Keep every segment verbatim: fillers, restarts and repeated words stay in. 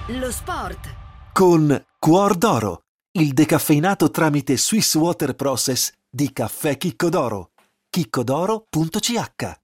Lo sport con Cuor d'Oro, il decaffeinato tramite Swiss Water Process di Caffè Chicco d'Oro. chiccodoro punto c h.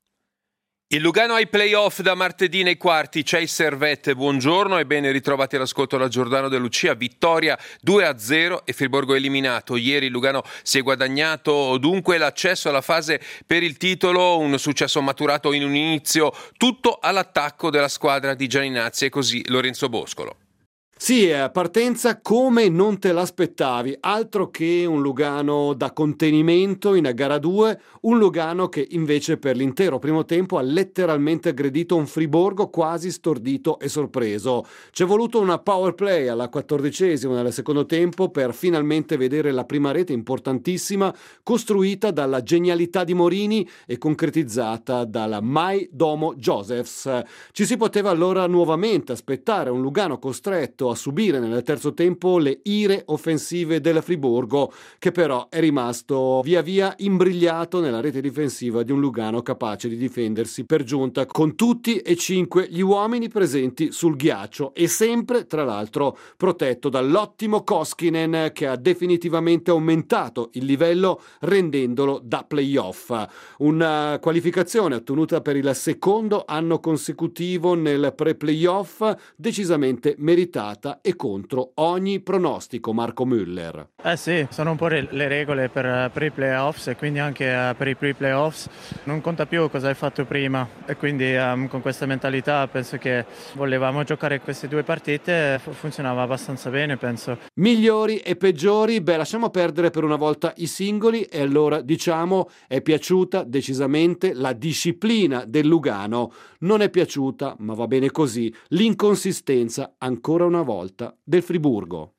Il Lugano ai playoff da martedì nei quarti. C'è il Servette, buongiorno e ben ritrovati all'ascolto da Giordano De Lucia. Vittoria due a zero e Friburgo eliminato. Ieri il Lugano si è guadagnato dunque l'accesso alla fase per il titolo, un successo maturato in un inizio tutto all'attacco della squadra di Gianninazzi, e così Lorenzo Boscolo. Sì, partenza come non te l'aspettavi, altro che un Lugano da contenimento in gara due, un Lugano che invece per l'intero primo tempo ha letteralmente aggredito un Friburgo quasi stordito e sorpreso. C'è voluto una power play alla quattordicesima del secondo tempo per finalmente vedere la prima rete importantissima costruita dalla genialità di Morini e concretizzata dalla Mai Domo Josephs. Ci si poteva allora nuovamente aspettare un Lugano costretto a subire nel terzo tempo le ire offensive del Friburgo, che però è rimasto via via imbrigliato nella rete difensiva di un Lugano capace di difendersi per giunta con tutti e cinque gli uomini presenti sul ghiaccio, e sempre tra l'altro protetto dall'ottimo Koskinen, che ha definitivamente aumentato il livello rendendolo da playoff. Una qualificazione ottenuta per il secondo anno consecutivo nel pre-playoff decisamente meritata e contro ogni pronostico. Marco Müller. Eh sì, sono un po' le regole per, per i playoffs, e quindi anche per i pre-playoffs non conta più cosa hai fatto prima, e quindi um, con questa mentalità penso che volevamo giocare queste due partite, funzionava abbastanza bene, penso. Migliori e peggiori, beh, lasciamo perdere per una volta i singoli e allora diciamo è piaciuta decisamente la disciplina del Lugano, non è piaciuta, ma va bene così, l'inconsistenza ancora una volta del Friburgo.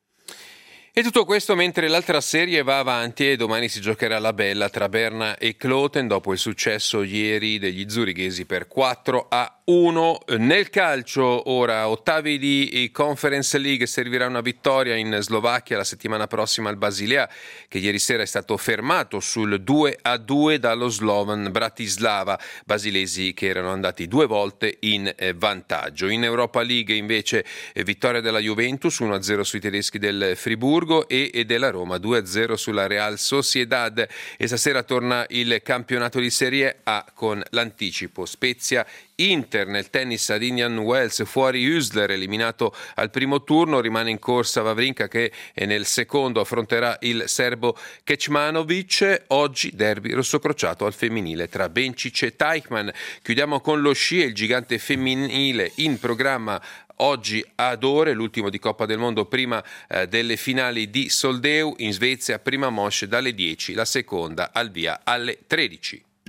E tutto questo mentre l'altra serie va avanti e domani si giocherà la bella tra Berna e Kloten dopo il successo ieri degli zurighesi per quattro a uno. Nel calcio ora ottavi di Conference League, servirà una vittoria in Slovacchia la settimana prossima al Basilea, che ieri sera è stato fermato sul due a due dallo Slovan Bratislava, basilesi che erano andati due volte in vantaggio. In Europa League invece vittoria della Juventus uno a zero sui tedeschi del Friburgo e della Roma due a zero sulla Real Sociedad, e stasera torna il campionato di Serie A con l'anticipo Spezia Inter. Nel tennis ad Indian Wells fuori Hüsler, eliminato al primo turno, rimane in corsa Wawrinka che nel secondo affronterà il serbo Kecmanovic. Oggi derby rossocrociato al femminile tra Bencic e Teichmann. Chiudiamo con lo sci, il gigante femminile in programma oggi ad ore, l'ultimo di Coppa del Mondo prima eh, delle finali di Soldeu in Svezia, prima mosce dalle dieci, la seconda al via alle tredici.